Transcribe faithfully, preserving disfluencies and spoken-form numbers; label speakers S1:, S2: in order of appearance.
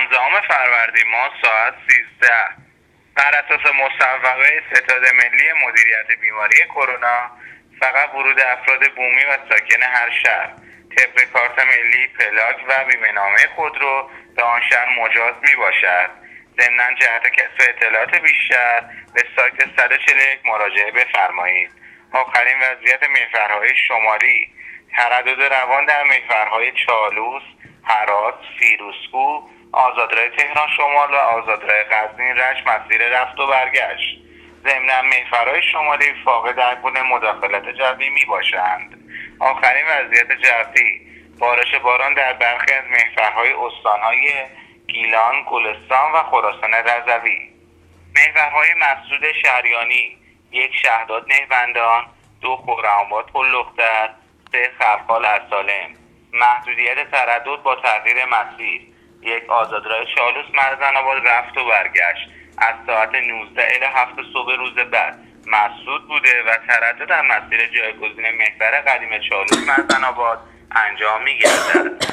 S1: پانزدهم فروردین ماه ساعت سیزده بر اساس مصوبه ستاد ملی مدیریت بیماری کرونا فقط ورود افراد بومی و ساکن هر شهر طبق کارت ملی، پلاک و بیمه‌نامه خودرو به آن شهر مجاز می باشد. ضمناً جهت کسب اطلاعات بیشتر به سایت صد و چهل و یک مراجعه بفرمایید. آخرین وضعیت محورهای شمالی: تردد روان در محورهای چالوس، هرات، فیروزکوه، آزادراه تهران شمال و آزادراه غزنین رشت مسیر رفت و برگشت. ضمناً محورهای شمالی فاقد هر گونه مداخلت جوی می باشند. آخرین وضعیت جوی: بارش باران در برخی از محورهای استانهای گیلان، گلستان و خراسان رضوی. محورهای مسدود شهریانی: یک شهداد نهبندان، دو خرم‌آباد پل‌لختر، سه خلخال ارسالم. محدودیت تردد با تغییر مسیر: یک آزادراه چالوس مرزن‌آباد رفت و برگشت از ساعت نوزده الی هفت صبح روز بعد مسدود بوده و تردد در مسیر جایگزین محور قدیم چالوس مرزن‌آباد انجام می‌گردد.